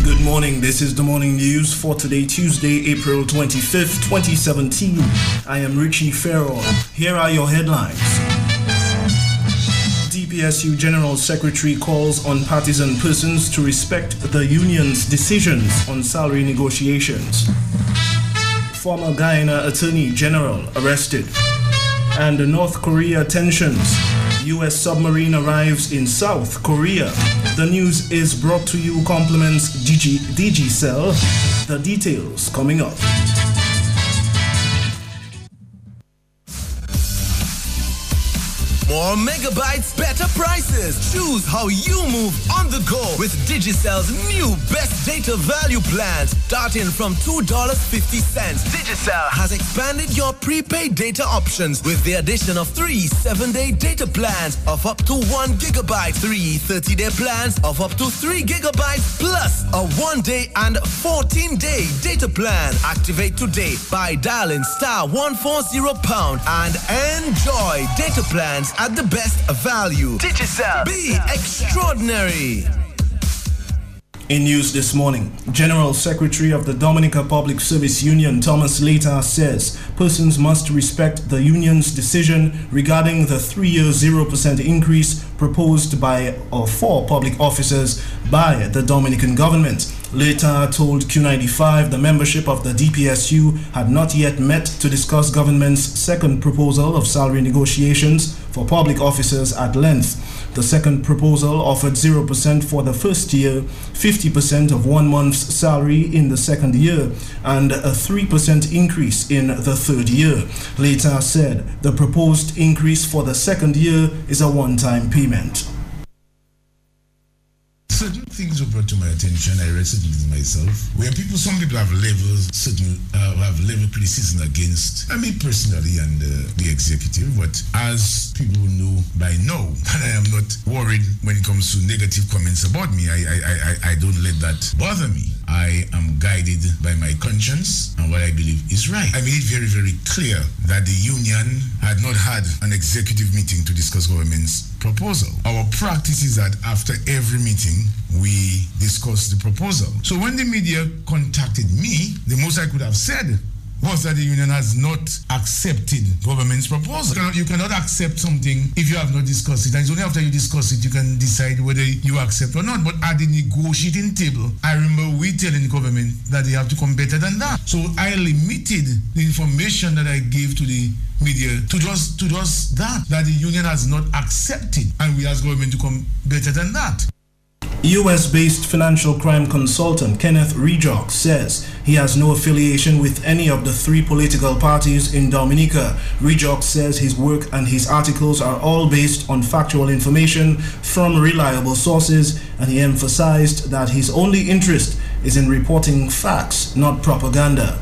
Good morning. This is the morning news for today, Tuesday, April 25th, 2017. I am Richie Farrell. Here are your headlines. DPSU General Secretary calls on partisan persons to respect the union's decisions on salary negotiations. Former Guyana Attorney General arrested. And North Korea tensions. U.S. submarine arrives in South Korea. The news is brought to you compliments Digicel. The details coming up. More megabytes, better prices. Choose how you move on the go with Digicel's new best data value plans starting from $2.50. Digicel has expanded your prepaid data options with the addition of 3 7-day data plans of up to 1 gigabyte, 3 30-day plans of up to 3 gigabytes, plus a 1-day and 14-day data plan. Activate today by dialing *140# and enjoy data plans at the best value. Digicel, be extraordinary. In news this morning, General Secretary of the Dominica Public Service Union, Thomas Later, says persons must respect the union's decision regarding the 3-year 0% increase proposed by or for public officers by the Dominican government. Later told Q95 the membership of the DPSU had not yet met to discuss government's second proposal of salary negotiations for public officers at length. The second proposal offered 0% for the first year, 50% of 1 month's salary in the second year, and a 3% increase in the third year. Later said the proposed increase for the second year is a one-time payment. Certain things were brought to my attention. I read certain things myself. Where some people have levels, certain have level criticism against me personally and the executive. But as people know by now, and I am not worried when it comes to negative comments about me. I don't let that bother me. I am guided by my conscience and what I believe is right. I made it very, very clear that the union had not had an executive meeting to discuss government's proposal. Our practice is that after every meeting, we discuss the proposal. So when the media contacted me, the most I could have said was that the union has not accepted government's proposal. You cannot accept something if you have not discussed it. And it's only after you discuss it you can decide whether you accept or not. But at the negotiating table, I remember we telling the government that they have to come better than that. So I limited the information that I gave to the media to just that the union has not accepted. And we ask government to come better than that. US-based financial crime consultant Kenneth Rejock says he has no affiliation with any of the 3 political parties in Dominica. Rejock says his work and his articles are all based on factual information from reliable sources, and he emphasized that his only interest is in reporting facts, not propaganda.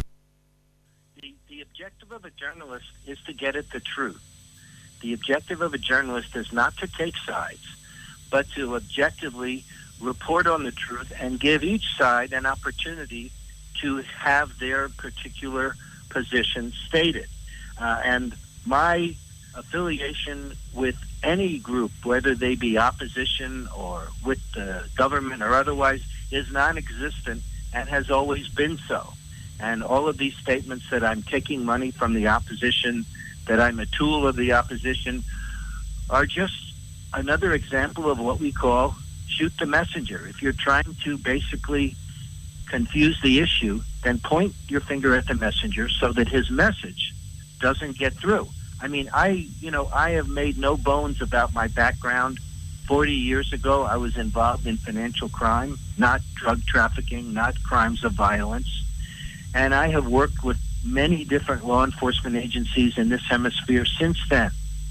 The objective of a journalist is to get at the truth. The objective of a journalist is not to take sides, but to objectively report on the truth and give each side an opportunity to have their particular position stated. And my affiliation with any group, whether they be opposition or with the government or otherwise, is non-existent and has always been so. And all of these statements that I'm taking money from the opposition, that I'm a tool of the opposition, are just another example of what we call shoot the messenger. If you're trying to basically confuse the issue, then point your finger at the messenger so that his message doesn't get through. I mean, I have made no bones about my background. 40 years ago, I was involved in financial crime, not drug trafficking, not crimes of violence. And I have worked with many different law enforcement agencies in this hemisphere since then.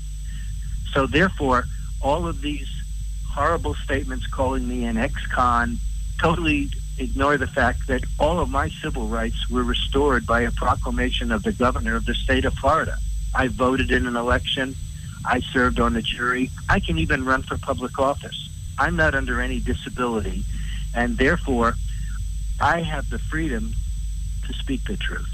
So therefore, all of these horrible statements calling me an ex-con totally ignore the fact that all of my civil rights were restored by a proclamation of the governor of the state of Florida. I voted in an election. I served on the jury. I can even run for public office. I'm not under any disability, and therefore I have the freedom to speak the truth.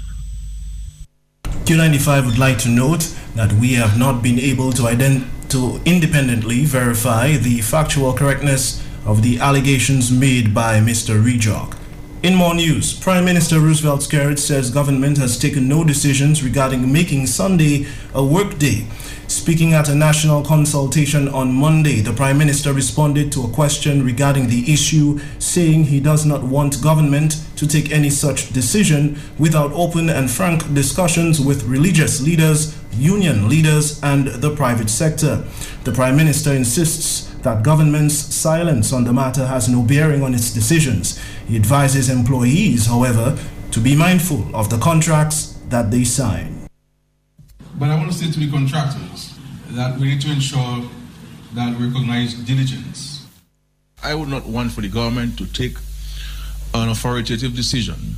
Q95 would like to note that we have not been able to independently verify the factual correctness of the allegations made by Mr. Rejock. In more news, Prime Minister Roosevelt Skerrit says government has taken no decisions regarding making Sunday a work day. Speaking at a national consultation on Monday, the Prime Minister responded to a question regarding the issue, saying he does not want government to take any such decision without open and frank discussions with religious leaders, union leaders, and the private sector. The Prime Minister insists that government's silence on the matter has no bearing on its decisions. He advises employees, however, to be mindful of the contracts that they sign. But I want to say to the contractors that we need to ensure that we recognize diligence. I would not want for the government to take an authoritative decision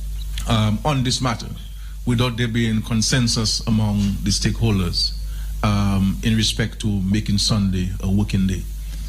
on this matter without there being consensus among the stakeholders in respect to making Sunday a working day.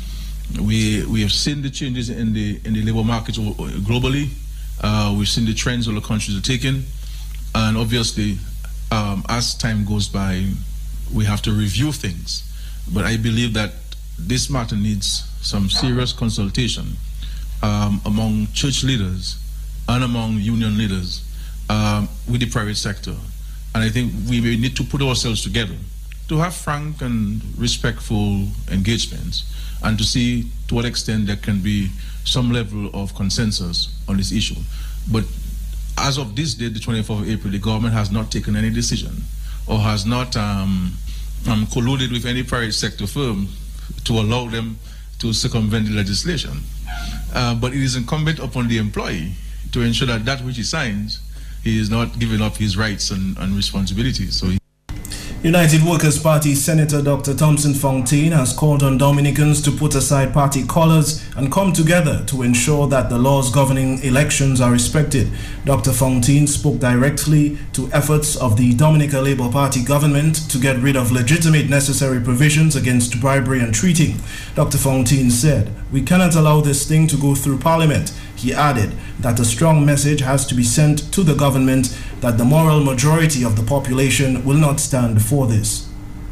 We have seen the changes in the labor market globally. We've seen the trends all the countries are taking, and obviously, as time goes by, we have to review things. But I believe that this matter needs some serious consultation among church leaders and among union leaders with the private sector. And I think we may need to put ourselves together to have frank and respectful engagements and to see to what extent there can be some level of consensus on this issue. But as of this day, the 24th of April, the government has not taken any decision or has not colluded with any private sector firm to allow them to circumvent the legislation. But it is incumbent upon the employee to ensure that that which he signs, he is not giving up his rights and responsibilities. So United Workers' Party Senator Dr. Thompson Fontaine has called on Dominicans to put aside party colors and come together to ensure that the laws governing elections are respected. Dr. Fontaine spoke directly to efforts of the Dominica Labour Party government to get rid of legitimate necessary provisions against bribery and cheating. Dr. Fontaine said, "We cannot allow this thing to go through Parliament." He added that a strong message has to be sent to the government that the moral majority of the population will not stand for this.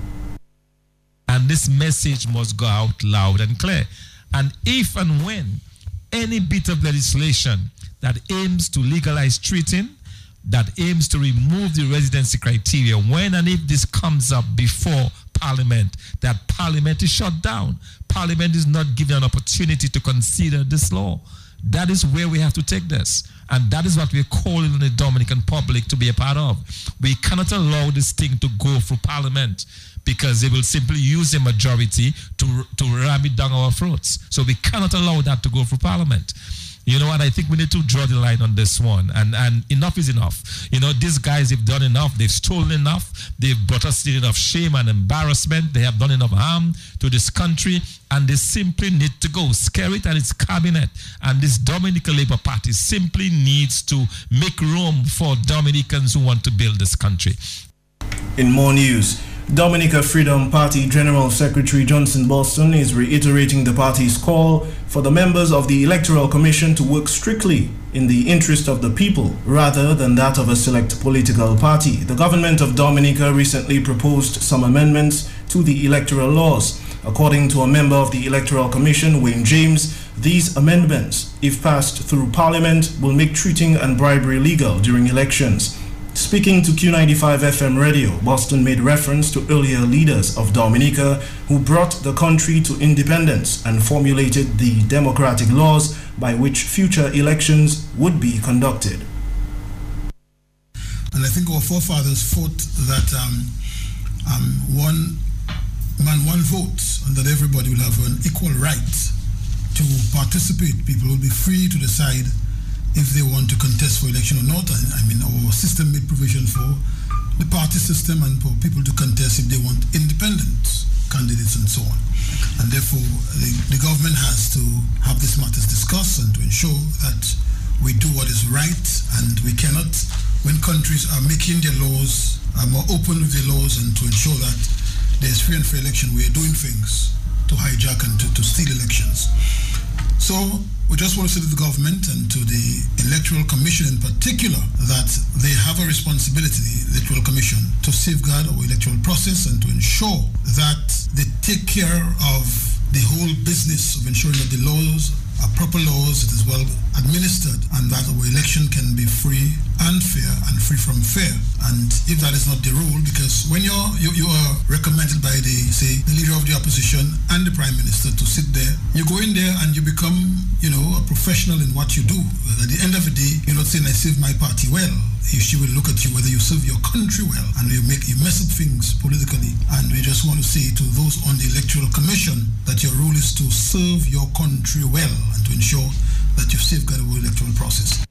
And this message must go out loud and clear. And if and when any bit of legislation that aims to legalize cheating, that aims to remove the residency criteria, when and if this comes up before Parliament, that Parliament is shut down. Parliament is not given an opportunity to consider this law. That is where we have to take this. And that is what we're calling on the Dominican public to be a part of. We cannot allow this thing to go through Parliament because they will simply use a majority to ram it down our throats. So we cannot allow that to go through Parliament. You know what? I think we need to draw the line on this one. And enough is enough. You know, these guys have done enough. They've stolen enough. They've brought us enough shame and embarrassment. They have done enough harm to this country. And they simply need to go. Skerrit and its cabinet and this Dominica Labour Party simply needs to make room for Dominicans who want to build this country. In more news, Dominica Freedom Party General Secretary Johnson Boston is reiterating the party's call for the members of the Electoral Commission to work strictly in the interest of the people rather than that of a select political party. The government of Dominica recently proposed some amendments to the electoral laws. According to a member of the Electoral Commission, Wayne James, these amendments, if passed through Parliament, will make cheating and bribery legal during elections. Speaking to Q95 FM radio, Boston made reference to earlier leaders of Dominica who brought the country to independence and formulated the democratic laws by which future elections would be conducted. And I think our forefathers fought that one man, one vote, and that everybody will have an equal right to participate. People will be free to decide if they want to contest for election or not. I mean, our system made provision for the party system and for people to contest if they want independent candidates and so on. And therefore, the government has to have these matters discussed and to ensure that we do what is right. And we cannot, when countries are making their laws, are more open with their laws and to ensure that there's free and fair election, we are doing things to hijack and to steal elections. So we just want to say to the government and to the Electoral Commission in particular that they have a responsibility, the Electoral Commission, to safeguard our electoral process and to ensure that they take care of the whole business of ensuring that the laws proper laws, it is well administered, and that our election can be free and fair and free from fear. And if that is not the rule, because when you are recommended by the leader of the opposition and the Prime Minister to sit there, you go in there and you become, a professional in what you do. At the end of the day, you're not saying I serve my party well. She will look at you whether you serve your country well, and you mess up things politically. And we just want to say to those on the Electoral Commission that your role is to serve your country well and to ensure that you safeguard the electoral process.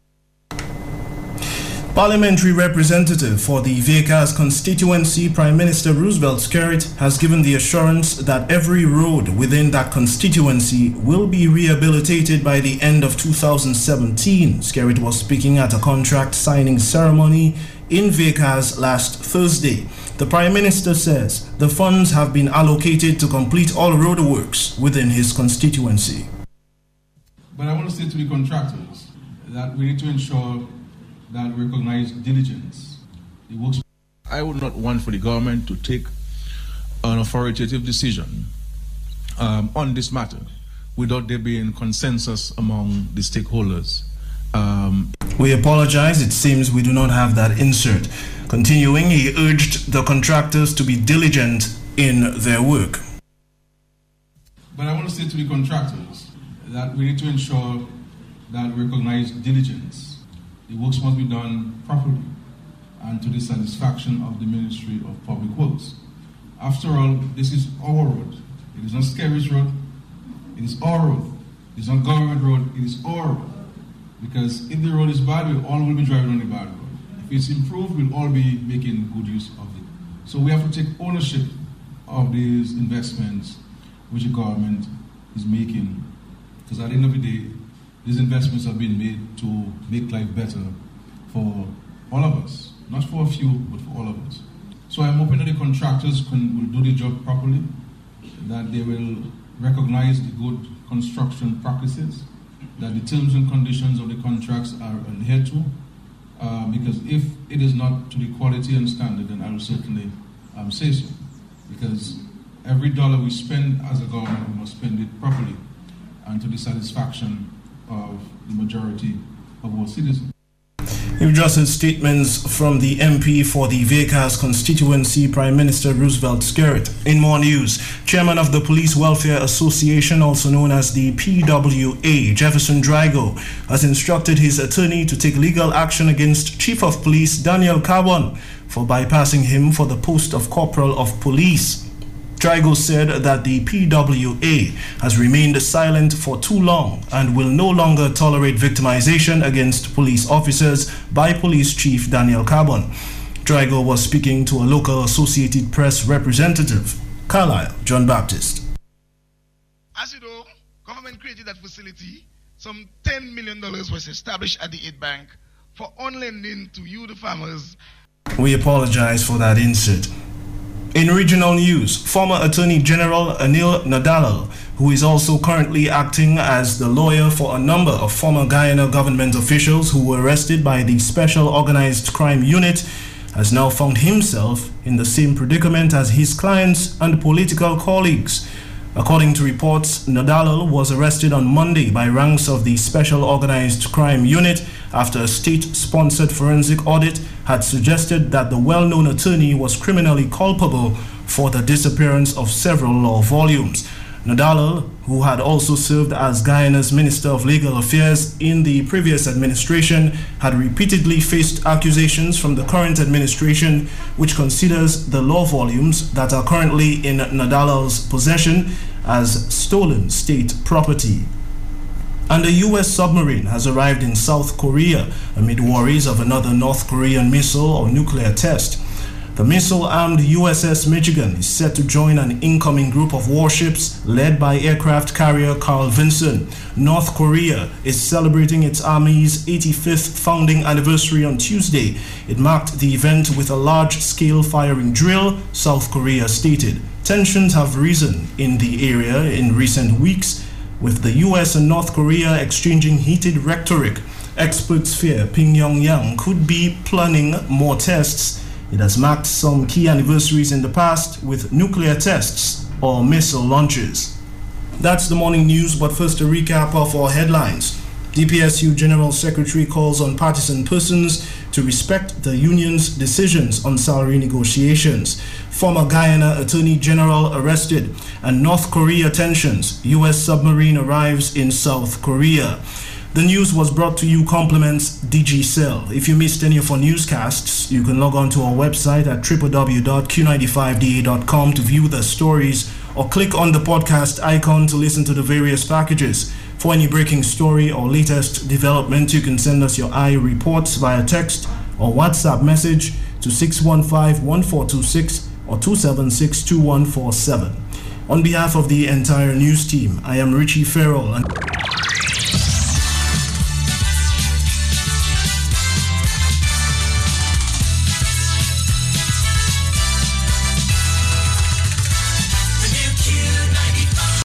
Parliamentary representative for the Vekas constituency, Prime Minister Roosevelt Skerrit, has given the assurance that every road within that constituency will be rehabilitated by the end of 2017. Skerrit was speaking at a contract signing ceremony in Vekas last Thursday. The Prime Minister says the funds have been allocated to complete all roadworks within his constituency. But I want to say to the contractors that we need to ensure that we recognize diligence. I would not want for the government to take an authoritative decision on this matter without there being consensus among the stakeholders. We apologize, it seems we do not have that insert. Continuing, he urged the contractors to be diligent in their work. But I want to say to the contractors that we need to ensure that we recognize diligence. The works must be done properly and to the satisfaction of the Ministry of Public Works. After all, this is our road. It is not Skerrit's road. It is our road. It is not government road. It is our road. Because if the road is bad, we all will be driving on the bad road. If it's improved, we'll all be making good use of it. So we have to take ownership of these investments which the government is making. Because at the end of the day, these investments are being made to make life better for all of us. Not for a few, but for all of us. So I'm hoping that the contractors will do the job properly, that they will recognize the good construction practices, that the terms and conditions of the contracts are adhered to, because if it is not to the quality and standard, then I will certainly say so. Because every dollar we spend as a government, we must spend it properly and to the satisfaction of the majority of our citizens. You've just heard statements from the MP for the Vekas constituency, Prime Minister Roosevelt Skerrit. In more news, Chairman of the Police Welfare Association, also known as the PWA, Jefferson Drago, has instructed his attorney to take legal action against Chief of Police Daniel Carbon for bypassing him for the post of Corporal of Police. Drago said that the PWA has remained silent for too long and will no longer tolerate victimization against police officers by Police Chief Daniel Carbon. Drago was speaking to a local Associated Press representative, Carlisle John Baptist. As you know, government created that facility. Some $10 million was established at the Aid Bank for on-lending to you, the farmers. We apologize for that insert. In regional news, former Attorney General Anil Nadalal, who is also currently acting as the lawyer for a number of former Guyana government officials who were arrested by the Special Organized Crime Unit, has now found himself in the same predicament as his clients and political colleagues. According to reports, Nadalal was arrested on Monday by ranks of the Special Organized Crime Unit after a state-sponsored forensic audit had suggested that the well-known attorney was criminally culpable for the disappearance of several law volumes. Nadalal, who had also served as Guyana's Minister of Legal Affairs in the previous administration, had repeatedly faced accusations from the current administration, which considers the law volumes that are currently in Nadalal's possession as stolen state property. And a U.S. submarine has arrived in South Korea amid worries of another North Korean missile or nuclear test. The missile-armed USS Michigan is set to join an incoming group of warships led by aircraft carrier Carl Vinson. North Korea is celebrating its Army's 85th founding anniversary on Tuesday. It marked the event with a large-scale firing drill, South Korea stated. Tensions have risen in the area in recent weeks, with the US and North Korea exchanging heated rhetoric. Experts fear Pyongyang could be planning more tests. It has marked some key anniversaries in the past with nuclear tests or missile launches. That's the morning news, but first a recap of our headlines. DPSU General Secretary calls on partisan persons to respect the union's decisions on salary negotiations. Former Guyana Attorney General arrested. And North Korea tensions. U.S. submarine arrives in South Korea. The news was brought to you compliments Digicel. If you missed any of our newscasts, you can log on to our website at www.q95da.com to view the stories or click on the podcast icon to listen to the various packages. For any breaking story or latest development, you can send us your IE reports via text or WhatsApp message to 615-1426 or 276-2147. On behalf of the entire news team, I am Richie Farrell.